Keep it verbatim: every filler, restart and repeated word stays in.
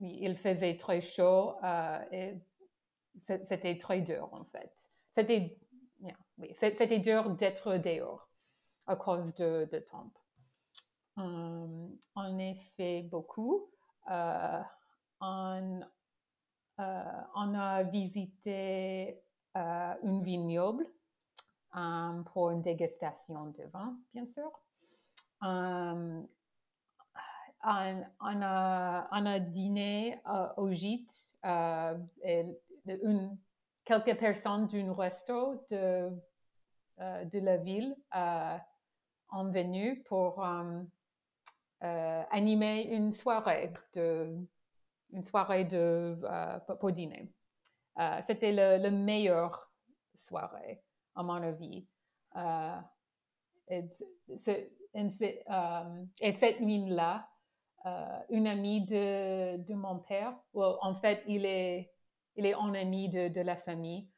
oui, il faisait très chaud euh, et c'était très dur en fait. C'était, yeah, oui, c'était dur d'être dehors à cause de, de temps. Um, on a fait beaucoup. Euh, on, euh, on a visité euh, une vignoble um, pour une dégustation de vin, bien sûr. Um, on, on, a, on a dîné euh, au gîte euh, et une, quelques personnes d'un resto de, euh, de la ville euh, ont venu pour um, euh, animer une soirée de, une soirée de, euh, pour dîner. Euh, c'était le, le meilleur soirée, à mon avis. Euh, et, et, euh, et cette nuit-là, euh, une amie de, de mon père, well, en fait, il est, il est un ami de, de la famille,